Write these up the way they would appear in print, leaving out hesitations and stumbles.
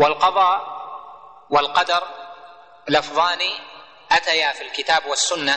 والقضاء والقدر لفظان أتيا في الكتاب والسنة،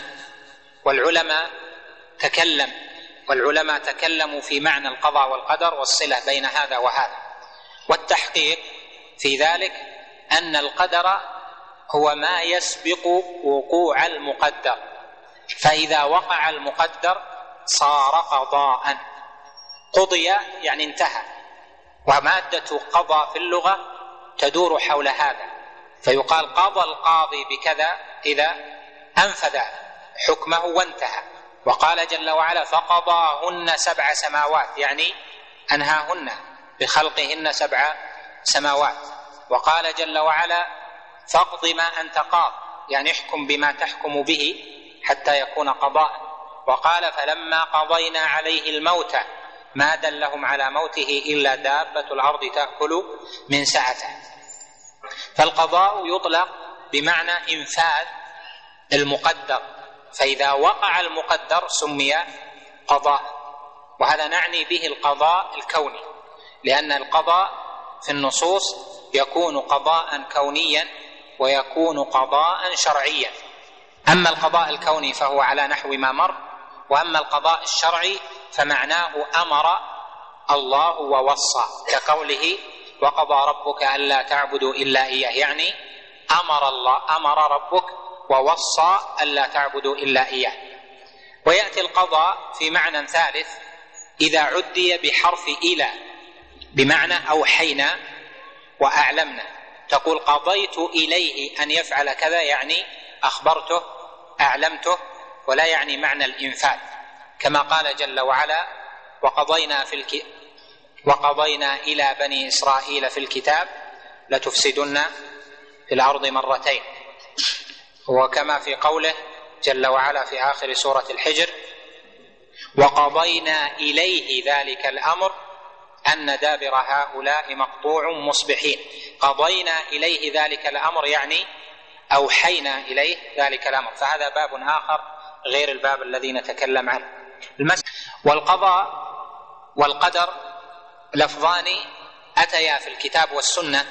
والعلماء تكلموا في معنى القضاء والقدر والصلة بين هذا وهذا. والتحقيق في ذلك أن القدر هو ما يسبق وقوع المقدر، فإذا وقع المقدر صار قضاء. قضي يعني انتهى، ومادة قضى في اللغة تدور حول هذا، فيقال قضى القاضي بكذا إذا أنفذ حكمه وانتهى. وقال جل وعلا فقضاهن 7 سماوات، يعني أنهاهن بخلقهن 7 سماوات. وقال جل وعلا فاقض ما أنت قاض، يعني احكم بما تحكم به حتى يكون قضاء. وقال فلما قضينا عليه الموت ما دلهم على موته إلا دابة الأرض تأكل من سعته. فالقضاء يطلق بمعنى إنفاذ المقدر، فإذا وقع المقدر سمي قضاء. وهذا نعني به القضاء الكوني، لأن القضاء في النصوص يكون قضاء كونيا ويكون قضاء شرعيا. أما القضاء الكوني فهو على نحو ما مر، وأما القضاء الشرعي فمعناه أمر الله ووصى، كقوله وقضى ربك ألا تعبدوا إلا إياه، يعني أمر ربك ووصى ألا تعبدوا إلا إياه. ويأتي القضاء في معنى ثالث إذا عدي بحرف إلى، بمعنى أوحينا وأعلمنا. تقول قضيت إليه أن يفعل كذا، يعني أخبرته أعلمته، ولا يعني معنى الإنفاذ، كما قال جل وعلا وقضينا إلى بني إسرائيل في الكتاب لتفسدن في الأرض مرتين. وكما في قوله جل وعلا في آخر سورة الحجر وقضينا إليه ذلك الأمر أن دابر هؤلاء مقطوع مصبحين. قضينا إليه ذلك الأمر يعني أوحينا إليه ذلك الأمر، فهذا باب آخر غير الباب الذي نتكلم عنه. والقضاء والقدر لفظان أتيا في الكتاب والسنة،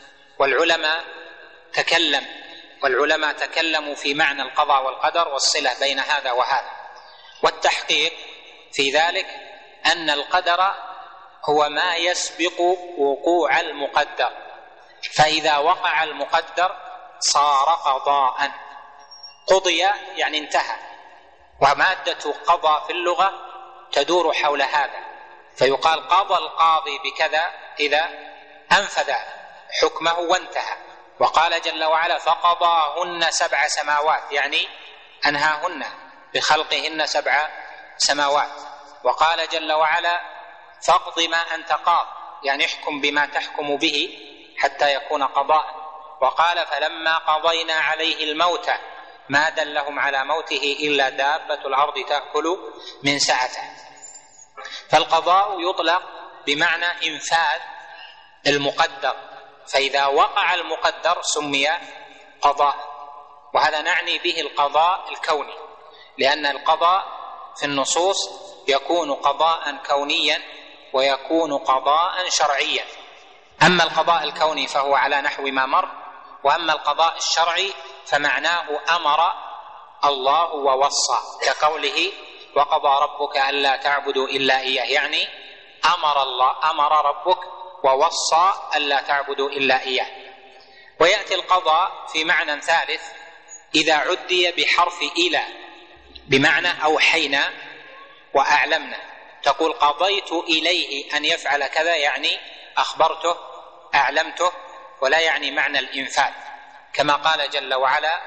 والعلماء تكلموا في معنى القضاء والقدر والصلة بين هذا وهذا. والتحقيق في ذلك أن القدر هو ما يسبق وقوع المقدر، فإذا وقع المقدر صار قضاء. قضي يعني انتهى، ومادة قضى في اللغة تدور حول هذا، فيقال قضى القاضي بكذا إذا أنفذ حكمه وانتهى. وقال جل وعلا فقضاهن 7 سماوات، يعني أنهاهن بخلقهن 7 سماوات. وقال جل وعلا فاقض ما أنت قاض، يعني احكم بما تحكم به حتى يكون قضاء. وقال فلما قضينا عليه الموت ما دلهم على موته إلا دابة الأرض تأكل من سعته. فالقضاء يطلق بمعنى إنفاذ المقدر، فإذا وقع المقدر سمي قضاء. وهذا نعني به القضاء الكوني، لأن القضاء في النصوص يكون قضاء كونيا ويكون قضاء شرعيا. أما القضاء الكوني فهو على نحو ما مر، وأما القضاء الشرعي فمعناه أمر الله ووصى، كقوله وقضى ربك ألا تعبدوا إلا إياه، يعني أمر ربك ووصى ألا تعبدوا إلا إياه. ويأتي القضاء في معنى ثالث إذا عدي بحرف إلى، بمعنى أوحينا وأعلمنا. تقول قضيت إليه أن يفعل كذا، يعني أخبرته أعلمته، ولا يعني معنى الإنفاذ، كما قال جل وعلا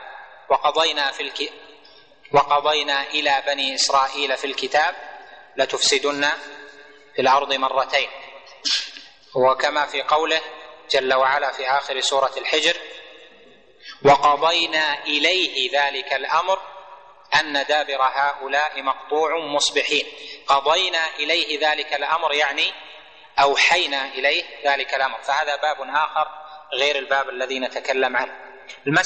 وقضينا إلى بني إسرائيل في الكتاب لتفسدن في الأرض مرتين. وكما في قوله جل وعلا في آخر سورة الحجر وقضينا إليه ذلك الأمر أن دابر هؤلاء مقطوع مصبحين. قضينا إليه ذلك الأمر يعني أوحينا إليه ذلك الأمر، فهذا باب آخر غير الباب الذي نتكلم عنه.